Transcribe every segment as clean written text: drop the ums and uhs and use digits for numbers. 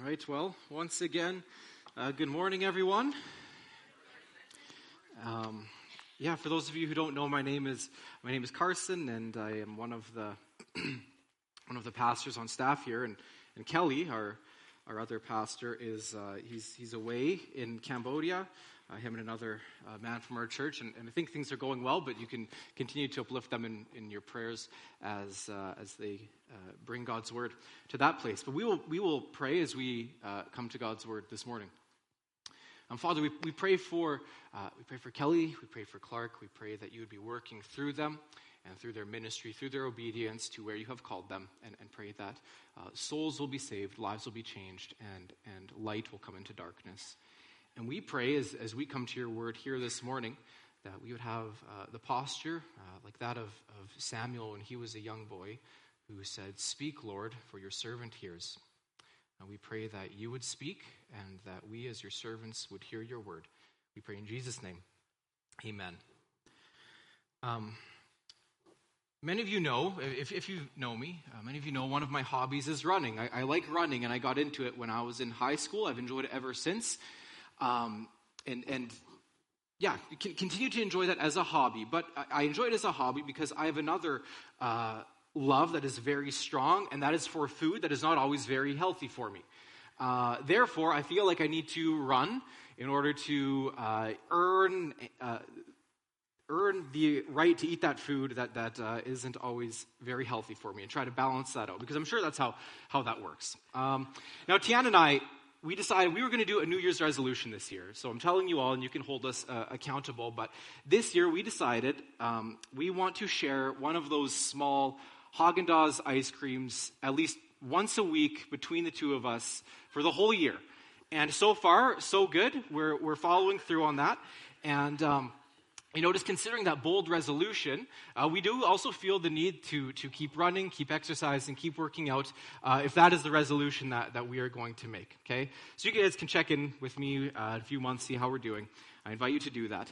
All right, well, once again, good morning, everyone. For those of you who don't know, my name is Carson, and I am one of the pastors on staff here. And Kelly, our other pastor, is he's away in Cambodia. Him and another man from our church, and I think things are going well. But you can continue to uplift them in your prayers as they bring God's word to that place. But we will pray as we come to God's word this morning. Father, we pray for Kelly, we pray for Clark, we pray that you would be working through them and through their ministry, through their obedience to where you have called them, and pray that souls will be saved, lives will be changed, and light will come into darkness. And we pray as we come to your word here this morning that we would have the posture like that of Samuel when he was a young boy who said, "Speak, Lord, for your servant hears." And we pray that you would speak and that we as your servants would hear your word. We pray in Jesus' name. Amen. Many of you know, if you know me, many of you know one of my hobbies is running. I like running, and I got into it when I was in high school. I've enjoyed it ever since. Continue to enjoy that as a hobby. But I enjoy it as a hobby because I have another love that is very strong, and that is for food that is not always very healthy for me. Therefore, I feel like I need to run in order to earn the right to eat that food that isn't always very healthy for me, and try to balance that out, because I'm sure that's how that works. Now, Tiana and I, we decided we were going to do a New Year's resolution this year. So I'm telling you all, and you can hold us accountable. But this year we decided we want to share one of those small Haagen-Dazs ice creams at least once a week between the two of us for the whole year. And so far, so good. We're following through on that. And just considering that bold resolution, we do also feel the need to keep running, keep exercising, keep working out, if that is the resolution that we are going to make, okay? So you guys can check in with me in a few months, see how we're doing. I invite you to do that.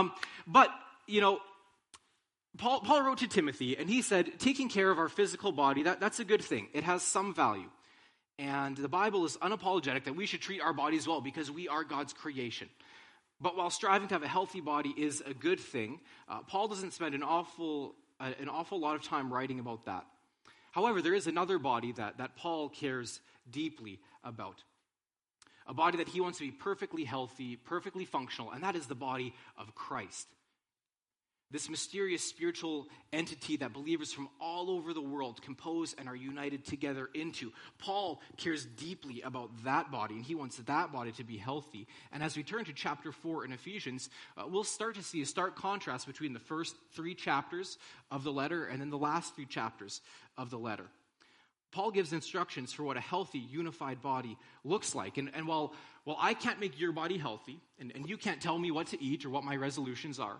Paul wrote to Timothy, and he said, taking care of our physical body, that's a good thing. It has some value. And the Bible is unapologetic that we should treat our bodies well because we are God's creation. But while striving to have a healthy body is a good thing, Paul doesn't spend an awful lot of time writing about that. However, there is another body that Paul cares deeply about. A body that he wants to be perfectly healthy, perfectly functional, and that is the body of Christ. This mysterious spiritual entity that believers from all over the world compose and are united together into. Paul cares deeply about that body, and he wants that body to be healthy. And as we turn to chapter 4 in Ephesians, we'll start to see a stark contrast between the first 3 chapters of the letter and then the last 3 chapters of the letter. Paul gives instructions for what a healthy, unified body looks like. And while I can't make your body healthy, and you can't tell me what to eat or what my resolutions are,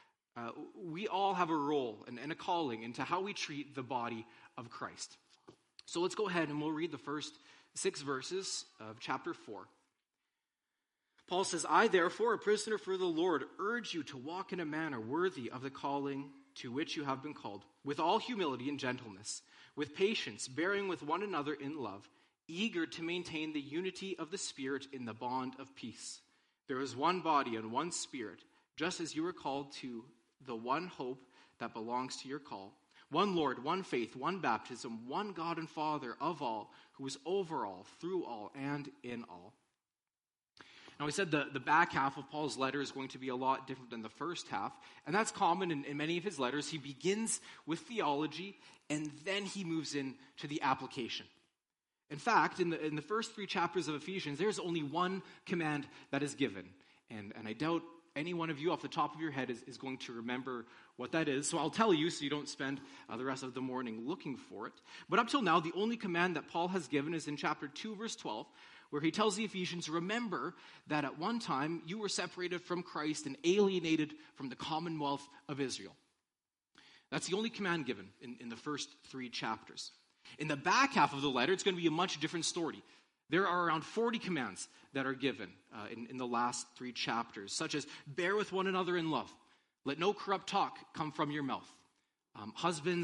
we all have a role and a calling into how we treat the body of Christ. So let's go ahead and we'll read the first 6 verses of chapter 4. Paul says, I, therefore, a prisoner for the Lord, urge you to walk in a manner worthy of the calling to which you have been called, with all humility and gentleness, with patience, bearing with one another in love, eager to maintain the unity of the Spirit in the bond of peace. There is one body and one Spirit, just as you were called to the one hope that belongs to your call. One Lord, one faith, one baptism, one God and Father of all, who is over all, through all, and in all. Now we said the back half of Paul's letter is going to be a lot different than the first half, and that's common in many of his letters. He begins with theology, and then he moves into the application. In fact, in the first 3 chapters of Ephesians, there's only one command that is given, and I doubt any one of you off the top of your head is going to remember what that is. So I'll tell you so you don't spend the rest of the morning looking for it. But up till now, the only command that Paul has given is in chapter 2, verse 12, where he tells the Ephesians, remember that at one time you were separated from Christ and alienated from the commonwealth of Israel. That's the only command given in the first 3 chapters. In the back half of the letter, it's going to be a much different story. There are around 40 commands that are given in the last 3 chapters, such as bear with one another in love. Let no corrupt talk come from your mouth. Husbands,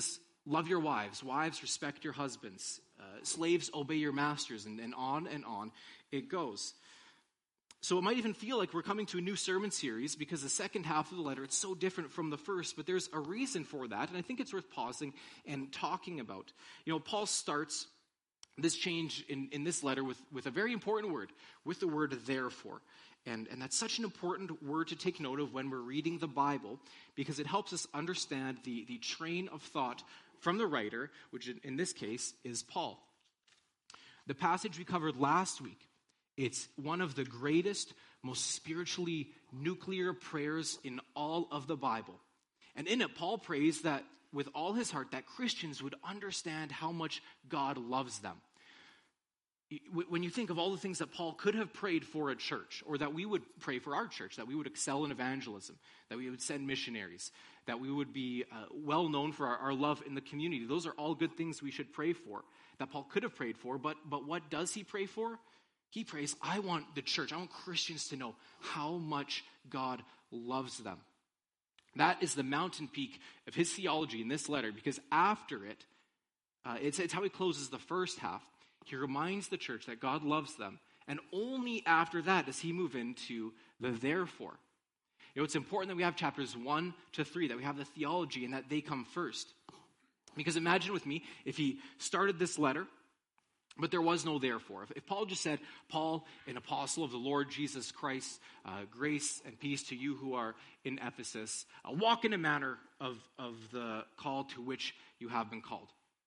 Love your wives. Wives, respect your husbands. Slaves, obey your masters, and on it goes. So it might even feel like we're coming to a new sermon series because the second half of the letter, it's so different from the first, but there's a reason for that, and I think it's worth pausing and talking about. Paul starts this change in this letter with a very important word, with the word therefore. And that's such an important word to take note of when we're reading the Bible, because it helps us understand the train of thought from the writer, which in this case is Paul. The passage we covered last week, it's one of the greatest, most spiritually nuclear prayers in all of the Bible. And in it, Paul prays that with all his heart that Christians would understand how much God loves them. When you think of all the things that Paul could have prayed for a church, or that we would pray for our church, that we would excel in evangelism, that we would send missionaries, that we would be well known for our love in the community, those are all good things we should pray for, that Paul could have prayed for. But what does he pray for? He prays, I want the church, I want Christians to know how much God loves them. That is the mountain peak of his theology in this letter, because after it, it's how he closes the first half. He reminds the church that God loves them, and only after that does he move into the therefore. It's important that we have chapters 1 to 3, that we have the theology, and that they come first. Because imagine with me, if he started this letter, but there was no therefore. If Paul just said, Paul, an apostle of the Lord Jesus Christ, grace and peace to you who are in Ephesus, walk in a manner of the call to which you have been called.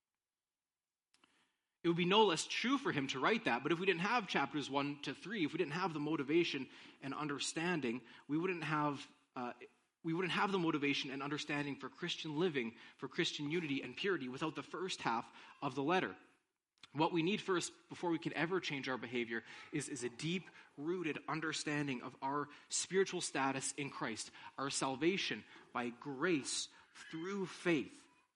It would be no less true for him to write that, but if we didn't have chapters 1 to 3, if we didn't have the motivation and understanding, we wouldn't have the motivation and understanding for Christian living, for Christian unity and purity without the first half of the letter. What we need first, before we can ever change our behavior, is a deep-rooted understanding of our spiritual status in Christ, our salvation by grace through faith.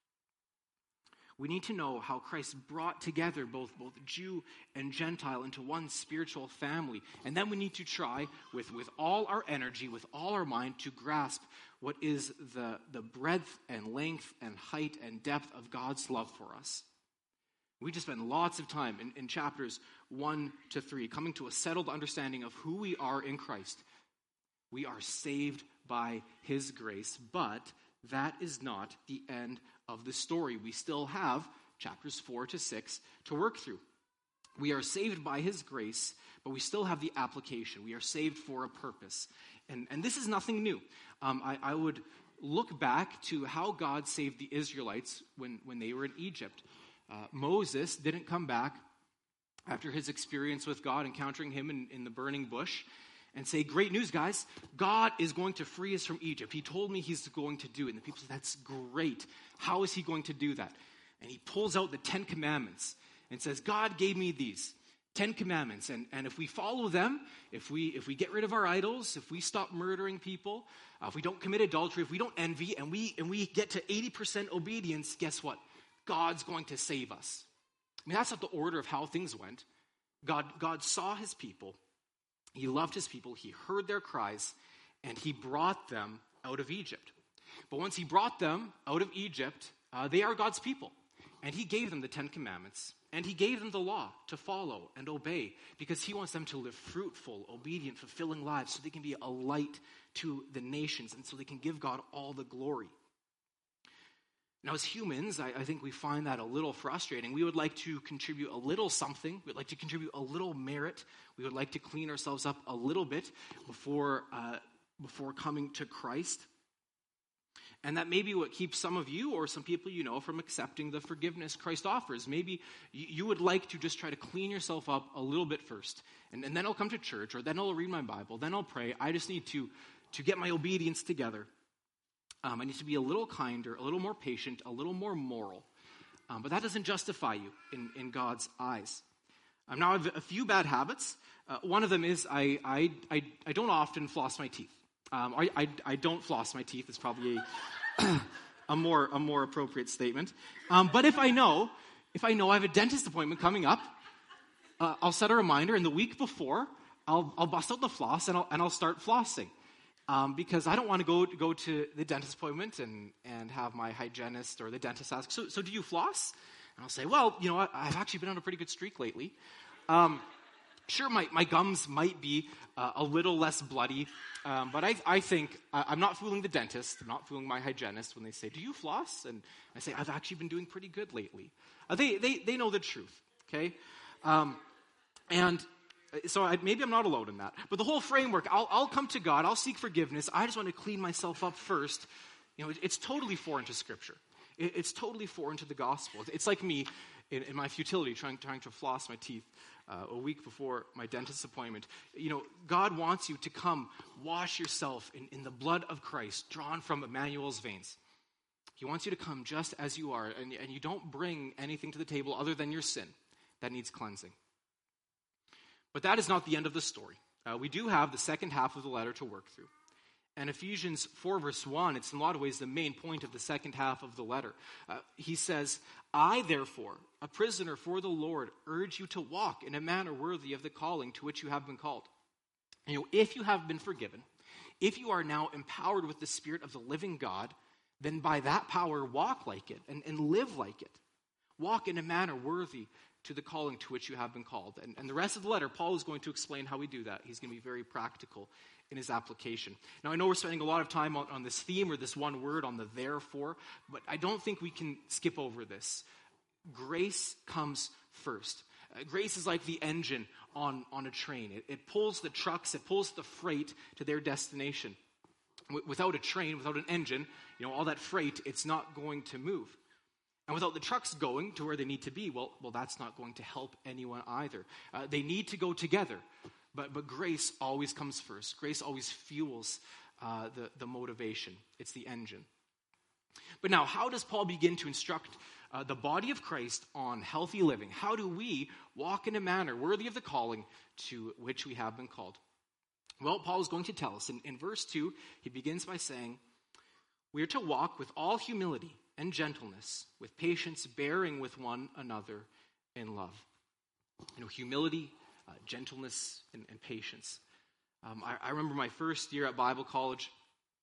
We need to know how Christ brought together both Jew and Gentile into one spiritual family. And then we need to try with all our energy, with all our mind, to grasp what is the breadth and length and height and depth of God's love for us. We just spend lots of time in chapters 1 to 3 coming to a settled understanding of who we are in Christ. We are saved by his grace, but that is not the end of the story. We still have chapters 4 to 6 to work through. We are saved by his grace, but we still have the application. We are saved for a purpose. And this is nothing new. I would look back to how God saved the Israelites when they were in Egypt. Moses didn't come back after his experience with God, encountering him in the burning bush, and say, great news, guys, God is going to free us from Egypt. He told me he's going to do it. And the people say, that's great. How is he going to do that? And he pulls out the 10 commandments and says, God gave me these 10 commandments. And if we follow them, if we get rid of our idols, if we stop murdering people, if we don't commit adultery, if we don't envy, and we get to 80% obedience, guess what? God's going to save us. I mean, that's not the order of how things went. God saw his people. He loved his people, he heard their cries, and he brought them out of Egypt. But once he brought them out of Egypt, they are God's people. And he gave them the 10 commandments, and he gave them the law to follow and obey, because he wants them to live fruitful, obedient, fulfilling lives so they can be a light to the nations, and so they can give God all the glory. Now, as humans, I think we find that a little frustrating. We would like to contribute a little something. We'd like to contribute a little merit. We would like to clean ourselves up a little bit before coming to Christ. And that may be what keeps some of you or some people you know from accepting the forgiveness Christ offers. Maybe you would like to just try to clean yourself up a little bit first. And then I'll come to church, or then I'll read my Bible, then I'll pray. I just need to get my obedience together. I need to be a little kinder, a little more patient, a little more moral. But that doesn't justify you in God's eyes. Now I have a few bad habits. One of them is I don't often floss my teeth. I don't floss my teeth is probably a more appropriate statement. But if I know I have a dentist appointment coming up, I'll set a reminder, and the week before I'll bust out the floss and I'll start flossing. because I don't want to go to the dentist appointment and have my hygienist or the dentist ask, so do you floss? And I'll say, well, I've actually been on a pretty good streak lately. Sure, my gums might be a little less bloody, but I think I'm not fooling the dentist. I'm not fooling my hygienist when they say, do you floss? And I say, I've actually been doing pretty good lately. They know the truth, okay? So maybe I'm not alone in that. But the whole framework, I'll come to God, I'll seek forgiveness. I just want to clean myself up first. It's totally foreign to Scripture. It's totally foreign to the gospel. It's like me in my futility trying to floss my teeth a week before my dentist appointment. God wants you to come wash yourself in the blood of Christ, drawn from Emmanuel's veins. He wants you to come just as you are, and you don't bring anything to the table other than your sin that needs cleansing. But that is not the end of the story. We do have the second half of the letter to work through. And Ephesians 4 verse 1, it's in a lot of ways the main point of the second half of the letter. He says, I therefore, a prisoner for the Lord, urge you to walk in a manner worthy of the calling to which you have been called. If you have been forgiven, if you are now empowered with the Spirit of the living God, then by that power walk like it and live like it. Walk in a manner worthy to the calling to which you have been called. And the rest of the letter, Paul is going to explain how we do that. He's going to be very practical in his application. Now, I know we're spending a lot of time on this theme or this one word on the therefore, but I don't think we can skip over this. Grace comes first. Grace is like the engine on a train. It pulls the trucks, it pulls the freight to their destination. Without a train, without an engine, all that freight, it's not going to move. And without the trucks going to where they need to be, well, that's not going to help anyone either. They need to go together, but grace always comes first. Grace always fuels the motivation. It's the engine. But now, how does Paul begin to instruct the body of Christ on healthy living? How do we walk in a manner worthy of the calling to which we have been called? Well, Paul is going to tell us. In verse 2, he begins by saying, we are to walk with all humility and gentleness, with patience, bearing with one another in love. Humility, gentleness, and patience. I remember my first year at Bible college.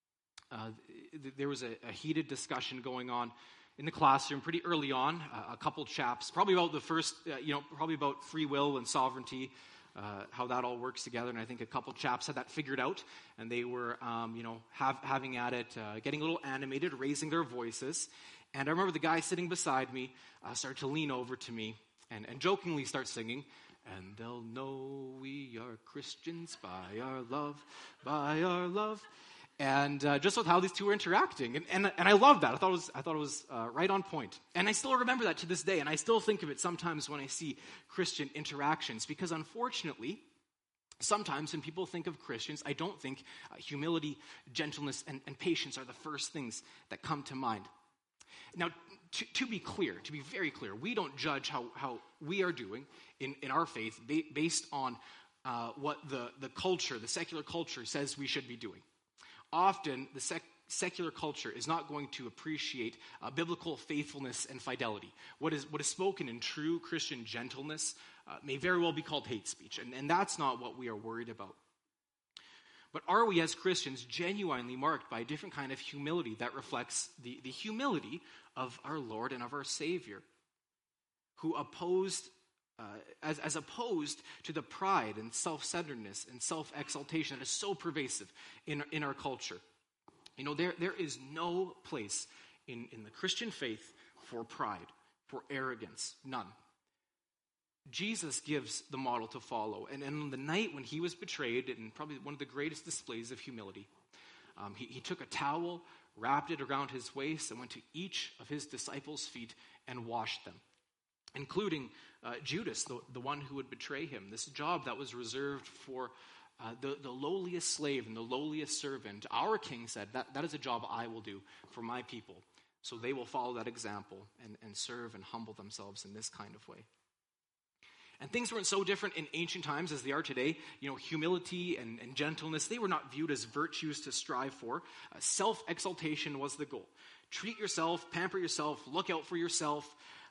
There was a heated discussion going on in the classroom pretty early on. A couple chaps, probably about the first, probably about free will and sovereignty, how that all works together. And I think a couple chaps had that figured out, and they were, having at it, getting a little animated, raising their voices. And I remember the guy sitting beside me started to lean over to me and jokingly start singing, and they'll know we are Christians by our love, by our love. And just with how these two were interacting. And I loved that. I thought it was right on point. And I still remember that to this day. And I still think of it sometimes when I see Christian interactions. Because unfortunately, sometimes when people think of Christians, I don't think humility, gentleness, and patience are the first things that come to mind. Now, to be clear, to be very clear, we don't judge how we are doing in our faith based on what the culture, the secular culture says we should be doing. Often, the secular culture is not going to appreciate biblical faithfulness and fidelity. What is spoken in true Christian gentleness may very well be called hate speech, and that's not what we are worried about. But are we as Christians genuinely marked by a different kind of humility that reflects the humility of our Lord and of our Savior, who opposed, as opposed to the pride and self-centeredness and self-exaltation that is so pervasive in our culture? There is no place in the Christian faith for pride, for arrogance, none. Jesus gives the model to follow. And on the night when he was betrayed, and probably one of the greatest displays of humility, he took a towel, wrapped it around his waist, and went to each of his disciples' feet and washed them, including Judas, the one who would betray him. This job that was reserved for the lowliest slave and the lowliest servant. Our king said, that is a job I will do for my people. So they will follow that example and serve and humble themselves in this kind of way. And things weren't so different in ancient times as they are today. Humility and gentleness, they were not viewed as virtues to strive for. Self-exaltation was the goal. Treat yourself, pamper yourself, look out for yourself.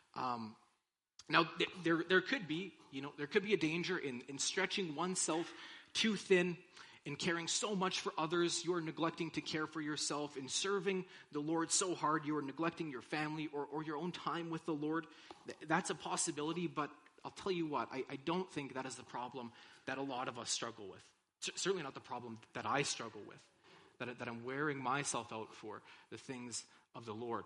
Now, there could be a danger in stretching oneself too thin in caring so much for others, you are neglecting to care for yourself. In serving the Lord so hard, you are neglecting your family or your own time with the Lord. That's a possibility, but I'll tell you what, I don't think that is the problem that a lot of us struggle with. Certainly not the problem that I struggle with, that I'm wearing myself out for the things of the Lord.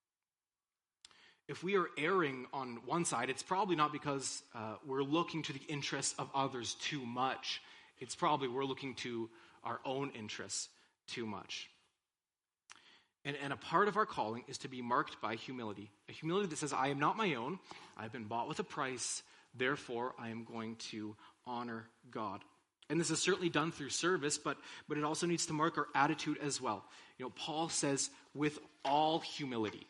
If we are erring on one side, it's probably not because we're looking to the interests of others too much. It's probably we're looking to our own interests too much. And a part of our calling is to be marked by humility. A humility that says, I am not my own. I've been bought with a price. Therefore, I am going to honor God. And this is certainly done through service, but it also needs to mark our attitude as well. Paul says, with all humility.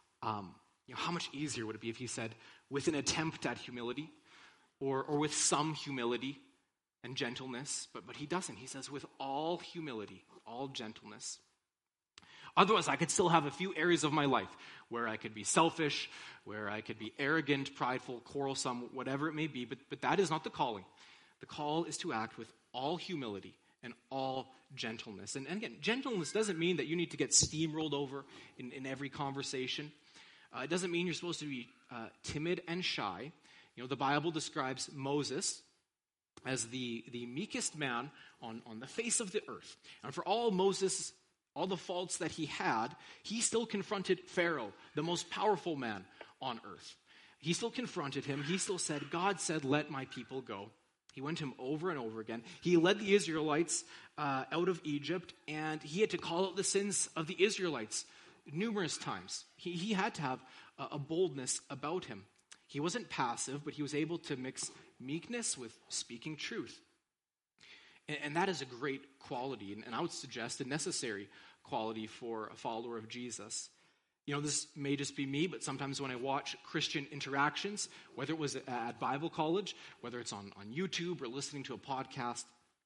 How much easier would it be if he said, with an attempt at humility, or with some humility and gentleness? But he doesn't. He says, with all humility, all gentleness. Otherwise, I could still have a few areas of my life where I could be selfish, where I could be arrogant, prideful, quarrelsome, whatever it may be, but that is not the calling. The call is to act with all humility and all gentleness. And again, gentleness doesn't mean that you need to get steamrolled over in every conversation. It doesn't mean you're supposed to be timid and shy. The Bible describes Moses as the meekest man on the face of the earth. And for all the faults that he had, he still confronted Pharaoh, the most powerful man on earth. He still confronted him. He still said, God said, let my people go. He went to him over and over again. He led the Israelites out of Egypt, and he had to call out the sins of the Israelites numerous times. He had to have a boldness about him. He wasn't passive, but he was able to mix meekness with speaking truth. And that is a great quality, and I would suggest a necessary quality for a follower of Jesus. This may just be me, but sometimes when I watch Christian interactions, whether it was at Bible college, whether it's on YouTube or listening to a podcast,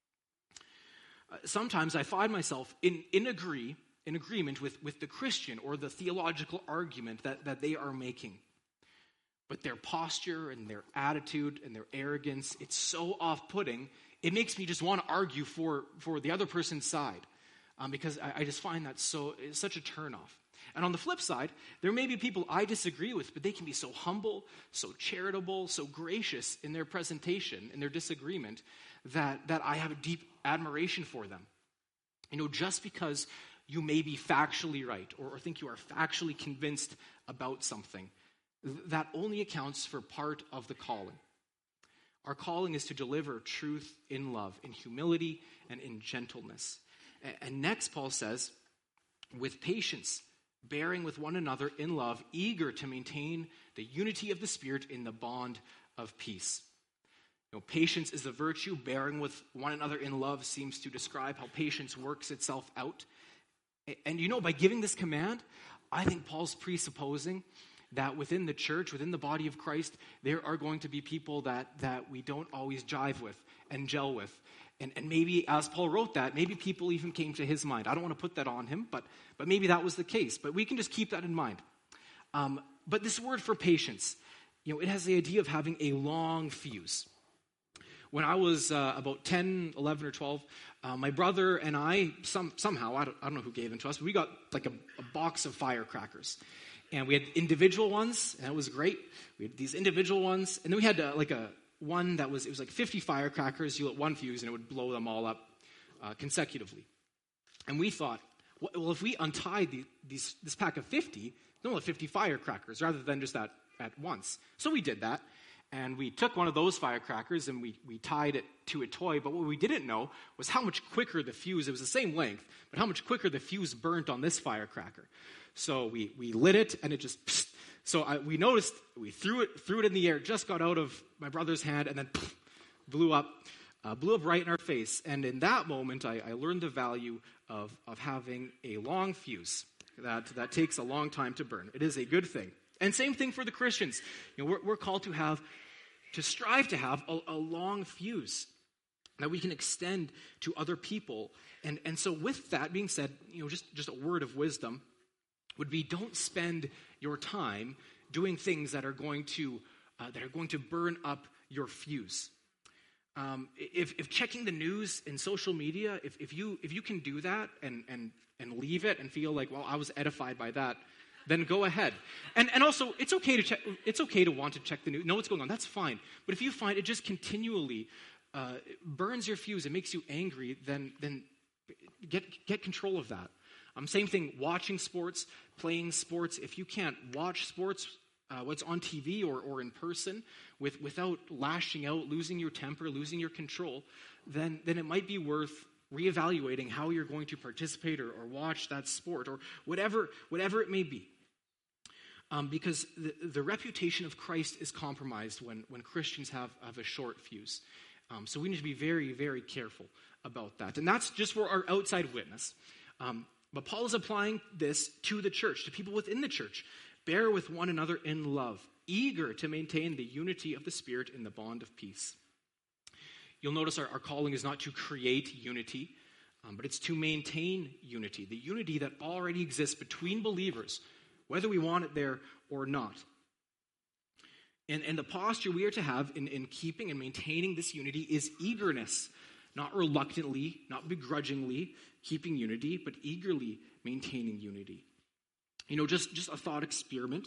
sometimes I find myself in agreement with the Christian or the theological argument that they are making. But their posture and their attitude and their arrogance, it's so off-putting, it makes me just want to argue for the other person's side because I just find that such a turnoff. And on the flip side, there may be people I disagree with, but they can be so humble, so charitable, so gracious in their presentation, in their disagreement, that I have a deep admiration for them. Just because you may be factually right or think you are factually convinced about something, that only accounts for part of the calling. Our calling is to deliver truth in love, in humility, and in gentleness. And next, Paul says, with patience, bearing with one another in love, eager to maintain the unity of the Spirit in the bond of peace. Patience is a virtue. Bearing with one another in love seems to describe how patience works itself out. And by giving this command, I think Paul's presupposing that within the church, within the body of Christ, there are going to be people that we don't always jive with and gel with. And maybe as Paul wrote that, maybe people even came to his mind. I don't want to put that on him, but maybe that was the case. But we can just keep that in mind. But this word for patience, it has the idea of having a long fuse. When I was about 10, 11, or 12, my brother and I, somehow, I don't know who gave them to us, but we got like a box of firecrackers. And we had individual ones, and that was great. We had these individual ones, and then we had one that was 50 firecrackers. You lit one fuse, and it would blow them all up consecutively. And we thought, well, if we untied this pack of 50, they'll have 50 firecrackers rather than just at once. So we did that, and we took one of those firecrackers, and we tied it to a toy. But what we didn't know was how much quicker the fuse, it was the same length, but how much quicker the fuse burnt on this firecracker. So we lit it, and it just pssst. So we noticed, we threw it in the air, just got out of my brother's hand, and then blew up right in our face. And in that moment, I learned the value of having a long fuse that takes a long time to burn. It is a good thing. And same thing for the Christians. We're called to strive to have a long fuse that we can extend to other people. And so with that being said, just a word of wisdom would be, don't spend your time doing things that are going to burn up your fuse. If checking the news in social media, if you can do that and leave it and feel like, well, I was edified by that, then go ahead. And also, it's okay to check. It's okay to want to check the news, know what's going on. That's fine. But if you find it just continually burns your fuse, it makes you angry, then get control of that. Same thing. Watching sports, playing sports. If you can't watch sports, what's on TV or in person, without lashing out, losing your temper, losing your control, then it might be worth reevaluating how you're going to participate or watch that sport or whatever it may be. Because the reputation of Christ is compromised when Christians have a short fuse. So we need to be very, very careful about that. And that's just for our outside witness. But Paul is applying this to the church, to people within the church. Bear with one another in love, eager to maintain the unity of the Spirit in the bond of peace. You'll notice our calling is not to create unity, but it's to maintain unity, the unity that already exists between believers, whether we want it there or not. And the posture we are to have in keeping and maintaining this unity is eagerness, not reluctantly, not begrudgingly keeping unity, but eagerly maintaining unity. Just a thought experiment.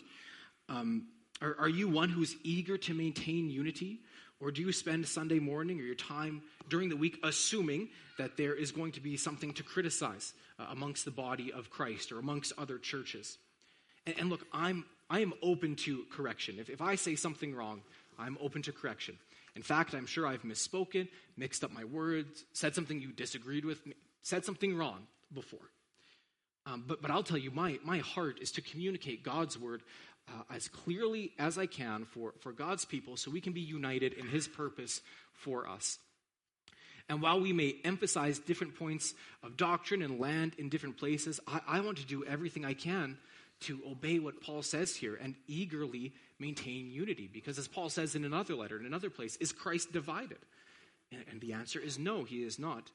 Are you one who's eager to maintain unity? Or do you spend Sunday morning or your time during the week assuming that there is going to be something to criticize amongst the body of Christ or amongst other churches? And look, I am open to correction. If I say something wrong, I'm open to correction. In fact, I'm sure I've misspoken, mixed up my words, said something you disagreed with, said something wrong before. But I'll tell you, my heart is to communicate God's word as clearly as I can for God's people so we can be united in his purpose for us. And while we may emphasize different points of doctrine and land in different places, I want to do everything I can to obey what Paul says here and eagerly maintain unity. Because as Paul says in another letter, in another place, is Christ divided? And the answer is no, he is not.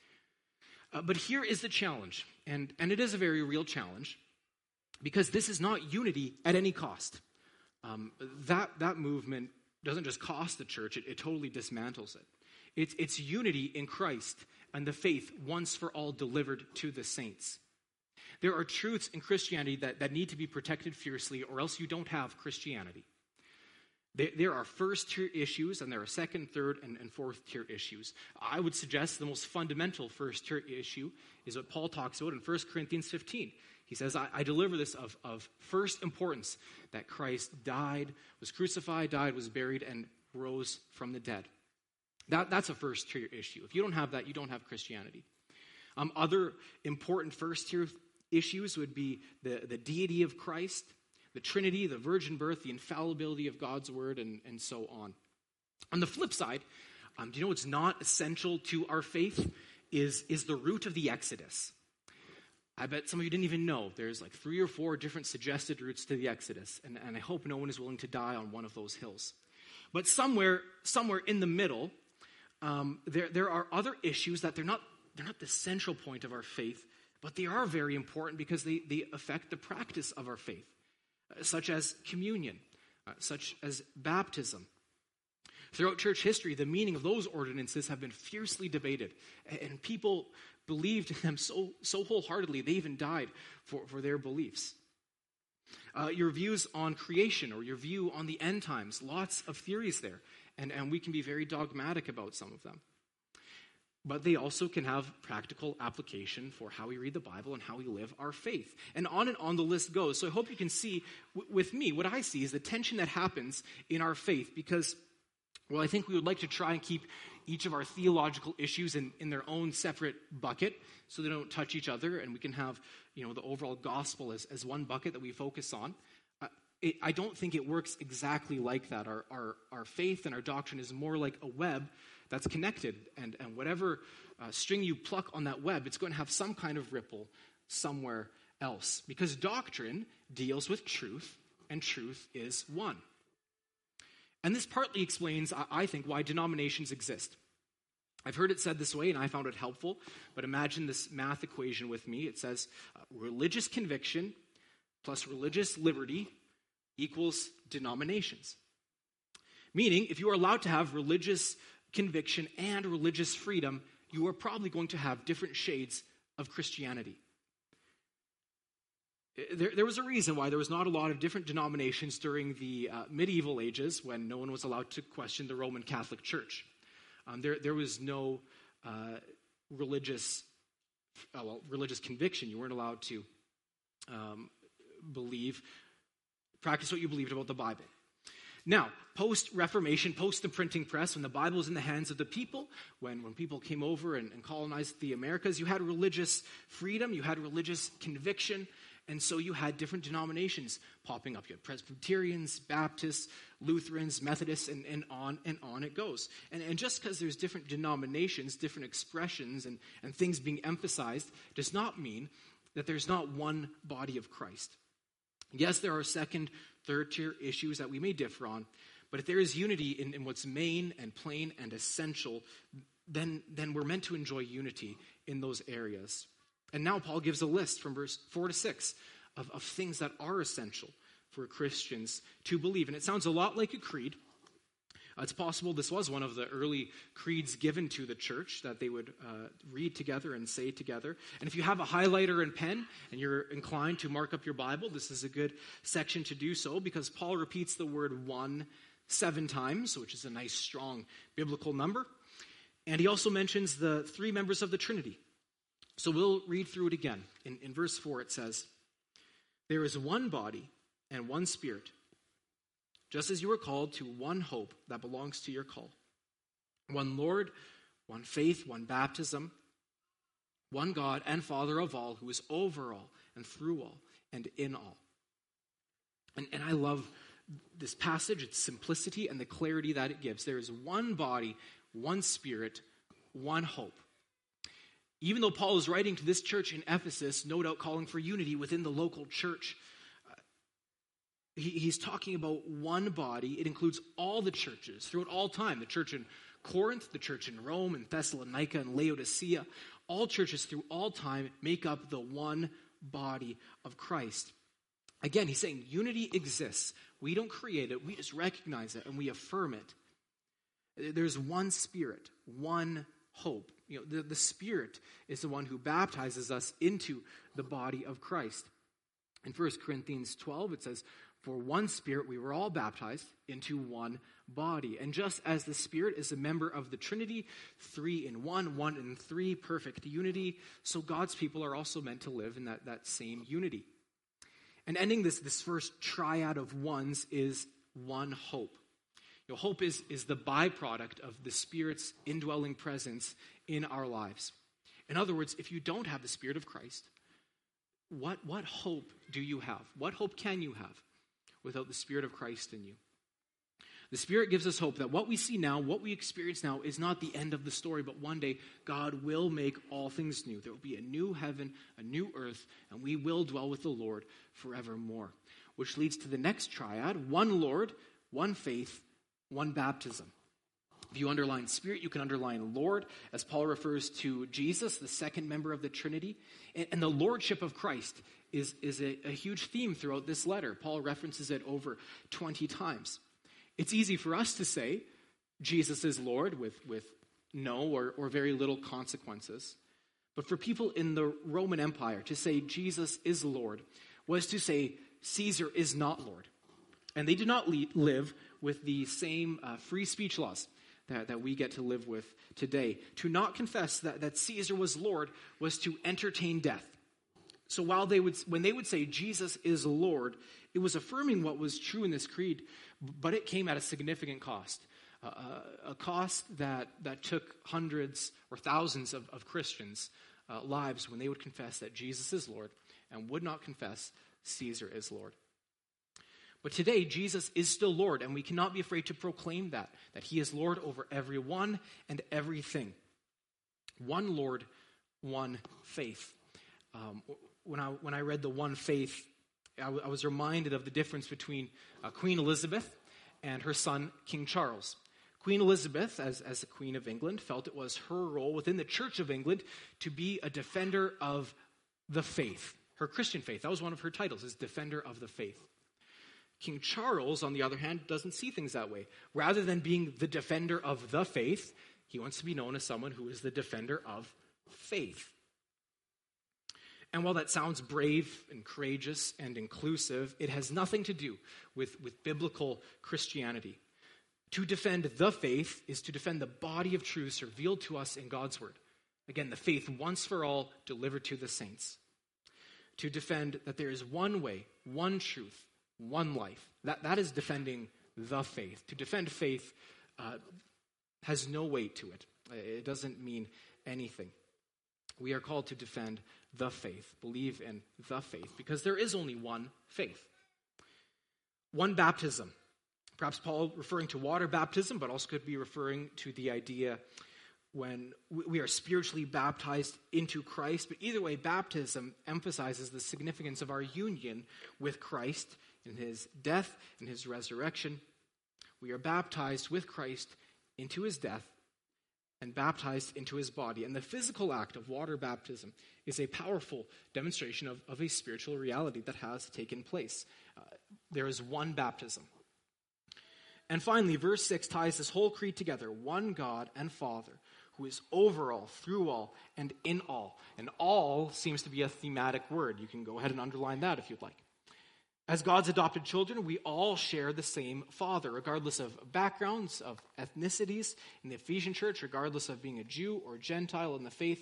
But here is the challenge, and it is a very real challenge, because this is not unity at any cost. That movement doesn't just cost the church, it totally dismantles it. It's unity in Christ and the faith once for all delivered to the saints. There are truths in Christianity that need to be protected fiercely, or else you don't have Christianity. There are first-tier issues, and there are second, third, and fourth-tier issues. I would suggest the most fundamental first-tier issue is what Paul talks about in 1 Corinthians 15. He says, I deliver this of first importance, that Christ died, was crucified, died, was buried, and rose from the dead. That's a first-tier issue. If you don't have that, you don't have Christianity. Other important first-tier issues would be the deity of Christ, the Trinity, the virgin birth, the infallibility of God's word, and so on. On the flip side, do you know what's not essential to our faith is the root of the Exodus. I bet some of you didn't even know there's like 3 or 4 different suggested routes to the Exodus, and I hope no one is willing to die on one of those hills. But somewhere in the middle, there are other issues that they're not the central point of our faith, but they are very important because they affect the practice of our faith, such as communion, such as baptism. Throughout church history, the meaning of those ordinances have been fiercely debated, and people believed in them so wholeheartedly, they even died for their beliefs. Your views on creation or your view on the end times, lots of theories there, and we can be very dogmatic about some of them. But they also can have practical application for how we read the Bible and how we live our faith. And on the list goes. So I hope you can see with me, what I see is the tension that happens in our faith because, well, I think we would like to try and keep each of our theological issues in their own separate bucket so they don't touch each other, and we can have, the overall gospel as one bucket that we focus on. I don't think it works exactly like that. Our faith and our doctrine is more like a web that's connected, and whatever string you pluck on that web, it's going to have some kind of ripple somewhere else. Because doctrine deals with truth, and truth is one. And this partly explains, I think, why denominations exist. I've heard it said this way, and I found it helpful, but imagine this math equation with me. It says religious conviction plus religious liberty equals denominations. Meaning, if you are allowed to have religious conviction, and religious freedom, you are probably going to have different shades of Christianity. There was a reason why there was not a lot of different denominations during the medieval ages when no one was allowed to question the Roman Catholic Church. There was no religious conviction. You weren't allowed to practice what you believed about the Bible. Now, post-Reformation, post the printing press, when the Bible was in the hands of the people, when people came over and colonized the Americas, you had religious freedom, you had religious conviction, and so you had different denominations popping up. You had Presbyterians, Baptists, Lutherans, Methodists, and on it goes. And just because there's different denominations, different expressions, and things being emphasized, does not mean that there's not one body of Christ. Yes, there are second, third-tier issues that we may differ on, but if there is unity in what's main and plain and essential, then we're meant to enjoy unity in those areas. And now Paul gives a list from verse 4 to 6 of things that are essential for Christians to believe. And it sounds a lot like a creed. It's possible this was one of the early creeds given to the church that they would read together and say together. And if you have a highlighter and pen and you're inclined to mark up your Bible, this is a good section to do so because Paul repeats the word one 7 times, which is a nice, strong biblical number. And he also mentions the 3 members of the Trinity. So we'll read through it again. In verse 4 it says, "There is one body and one Spirit, just as you were called to one hope that belongs to your call. One Lord, one faith, one baptism, one God and Father of all, who is over all and through all and in all." And I love this passage, its simplicity and the clarity that it gives. There is one body, one Spirit, one hope. Even though Paul is writing to this church in Ephesus, no doubt calling for unity within the local church, he's talking about one body. It includes all the churches throughout all time. The church in Corinth, the church in Rome, and Thessalonica, and Laodicea. All churches through all time make up the one body of Christ. Again, he's saying unity exists. We don't create it. We just recognize it and we affirm it. There's one Spirit, one hope. The Spirit is the one who baptizes us into the body of Christ. In 1 Corinthians 12, it says, "For one Spirit we were all baptized into one body." And just as the Spirit is a member of the Trinity, 3 in 1, 1 in 3, perfect unity, so God's people are also meant to live in that same unity. And ending this first triad of ones is one hope. Hope is the byproduct of the Spirit's indwelling presence in our lives. In other words, if you don't have the Spirit of Christ, what hope do you have? What hope can you have without the Spirit of Christ in you? The Spirit gives us hope that what we see now, what we experience now, is not the end of the story, but one day God will make all things new. There will be a new heaven, a new earth, and we will dwell with the Lord forevermore. Which leads to the next triad: one Lord, one faith, one baptism. If you underline Spirit, you can underline Lord, as Paul refers to Jesus, the second member of the Trinity. And the Lordship of Christ is a huge theme throughout this letter. Paul references it over 20 times. It's easy for us to say Jesus is Lord with no or very little consequences. But for people in the Roman Empire, to say Jesus is Lord was to say Caesar is not Lord. And they did not live with the same free speech laws that we get to live with today. To not confess that Caesar was Lord was to entertain death. So when they would say Jesus is Lord, it was affirming what was true in this creed, but it came at a significant cost. A cost that took hundreds or thousands of Christians' lives when they would confess that Jesus is Lord and would not confess Caesar is Lord. But today, Jesus is still Lord, and we cannot be afraid to proclaim that he is Lord over everyone and everything. One Lord, one faith. When I read the one faith, I was reminded of the difference between Queen Elizabeth and her son, King Charles. Queen Elizabeth, as the Queen of England, felt it was her role within the Church of England to be a defender of the faith, her Christian faith. That was one of her titles, is Defender of the Faith. King Charles, on the other hand, doesn't see things that way. Rather than being the defender of the faith, he wants to be known as someone who is the defender of faith. And while that sounds brave and courageous and inclusive, it has nothing to do with biblical Christianity. To defend the faith is to defend the body of truths revealed to us in God's word. Again, the faith once for all delivered to the saints. To defend that there is one way, one truth, one life. That is defending the faith. To defend faith has no weight to it. It doesn't mean anything. We are called to defend the faith, believe in the faith, because there is only one faith. One baptism. Perhaps Paul referring to water baptism, but also could be referring to the idea when we are spiritually baptized into Christ. But either way, baptism emphasizes the significance of our union with Christ in his death and his resurrection. We are baptized with Christ into his death and baptized into his body. And the physical act of water baptism is a powerful demonstration of a spiritual reality that has taken place. There is one baptism. And finally, verse 6 ties this whole creed together. One God and Father, who is over all, through all, and in all. And all seems to be a thematic word. You can go ahead and underline that if you'd like. As God's adopted children, we all share the same Father, regardless of backgrounds, of ethnicities. In the Ephesian church, regardless of being a Jew or Gentile in the faith,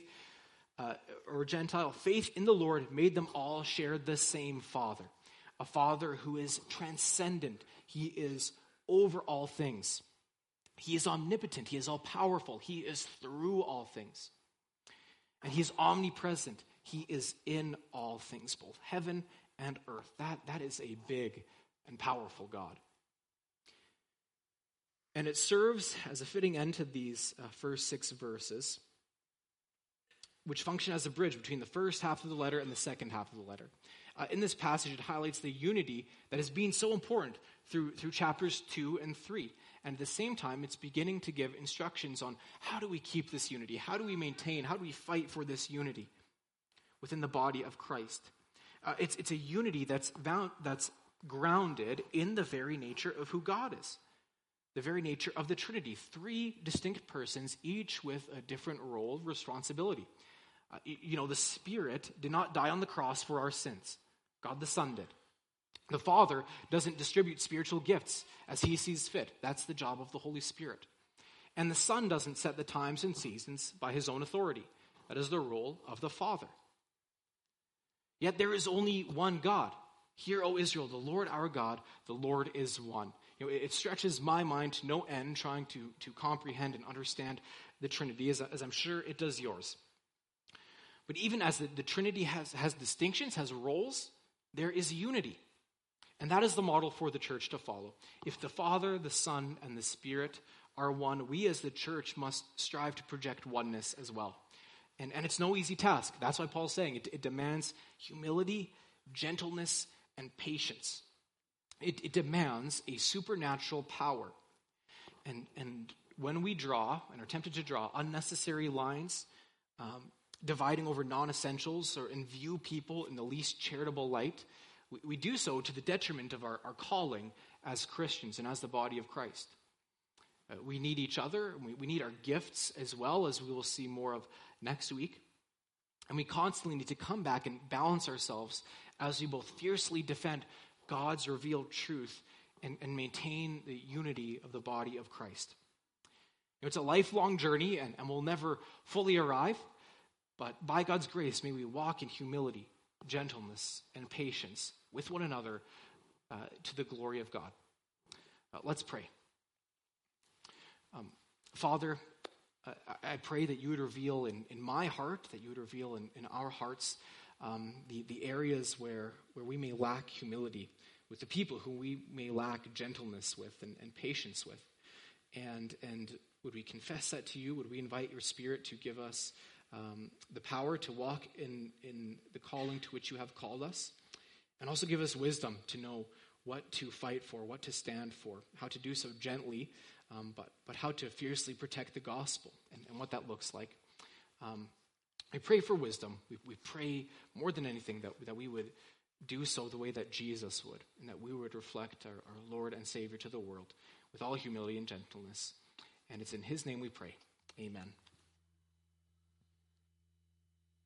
faith in the Lord made them all share the same Father. A Father who is transcendent. He is over all things. He is omnipotent. He is all-powerful. He is through all things. And he is omnipresent. He is in all things, both heaven and earth. That is a big and powerful God. And it serves as a fitting end to these first 6 verses, which function as a bridge between the first half of the letter and the second half of the letter. In this passage, it highlights the unity that has been so important through chapters 2 and 3. And at the same time, it's beginning to give instructions on how do we keep this unity? How do we maintain? How do we fight for this unity within the body of Christ? It's a unity that's grounded in the very nature of who God is, the very nature of the Trinity. 3 distinct persons, each with a different role, responsibility. The Spirit did not die on the cross for our sins. God the Son did. The Father doesn't distribute spiritual gifts as he sees fit. That's the job of the Holy Spirit. And the Son doesn't set the times and seasons by his own authority. That is the role of the Father. Yet there is only one God. Hear, O Israel, the Lord our God, the Lord is one. It stretches my mind to no end trying to comprehend and understand the Trinity, as I'm sure it does yours. But even as the Trinity has distinctions, has roles, there is unity. And that is the model for the church to follow. If the Father, the Son, and the Spirit are one, we as the church must strive to project oneness as well. And it's no easy task. That's why Paul's saying it demands humility, gentleness, and patience. It demands a supernatural power. And when we draw and are tempted to draw unnecessary lines, dividing over non-essentials and view people in the least charitable light, we do so to the detriment of our calling as Christians and as the body of Christ. We need each other. We need our gifts as well, as we will see more of next week. And we constantly need to come back and balance ourselves as we both fiercely defend God's revealed truth and maintain the unity of the body of Christ. It's a lifelong journey, and we'll never fully arrive. But by God's grace, may we walk in humility, gentleness, and patience with one another to the glory of God. Let's pray. Father, I pray that you would reveal in my heart, that you would reveal in our hearts the areas where we may lack humility with the people who we may lack gentleness with and patience with. And would we confess that to you? Would we invite your Spirit to give us the power to walk in the calling to which you have called us, and also give us wisdom to know what to fight for, what to stand for, how to do so gently, but how to fiercely protect the gospel and what that looks like. I pray for wisdom. We pray more than anything that we would do so the way that Jesus would, and that we would reflect our Lord and Savior to the world with all humility and gentleness. And it's in his name we pray. Amen.